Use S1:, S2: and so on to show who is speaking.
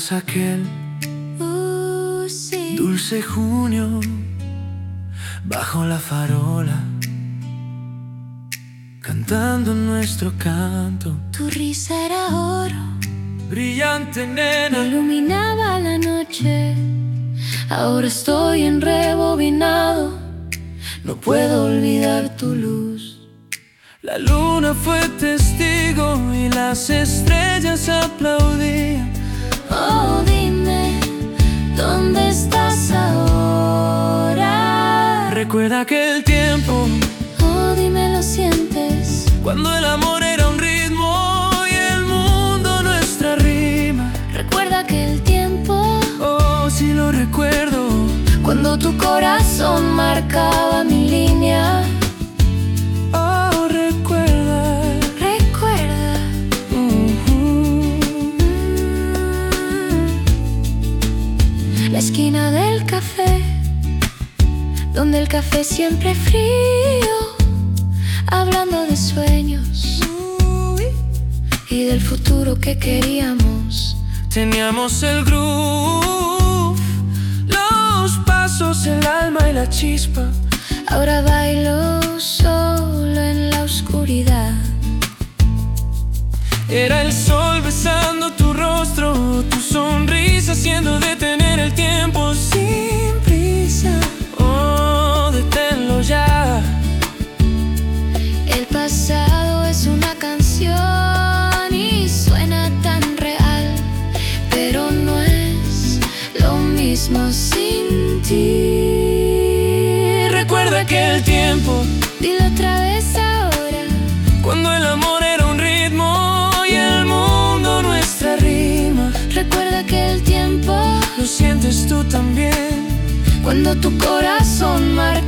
S1: ¿Recuerdas aquel
S2: sí.
S1: dulce junio bajo la farola, cantando nuestro canto?
S2: Tu risa era oro,
S1: Brillante nena,
S2: iluminaba la noche. Ahora estoy enrebobinado, no puedo olvidar tu luz.
S1: la luna fue testigo y las estrellas aplaudían.
S2: Oh, dime, ¿dónde estás ahora?
S1: Recuerda aquel tiempo,
S2: Oh, dime, ¿lo sientes?
S1: cuando el amor era un ritmo y el mundo nuestra rima.
S2: Recuerda aquel tiempo,
S1: Oh, sí lo recuerdo,
S2: cuando tu corazón marcaba mi línea.
S1: oh, recuerda.
S2: Recuerda. La esquina del café, donde el café siempre frío, hablando de sueños y del futuro que queríamos.
S1: Teníamos el groove, los pasos, el alma y la chispa.
S2: Ahora bailo solo en la oscuridad.
S1: Era el sol besando tu rostro, tu sonrisa haciendo detener el tiempo sin prisa. Oh, deténlo ya.
S2: El pasado es una canción y suena tan real, pero no es lo mismo sin ti.
S1: Recuerda aquel tiempo,
S2: Dilo otra vez ahora.
S1: cuando el amor era un ritmo y el mundo nuestra rima.
S2: Recuerda aquel tiempo,
S1: ¿Lo sientes tú también?
S2: cuando tu corazón marca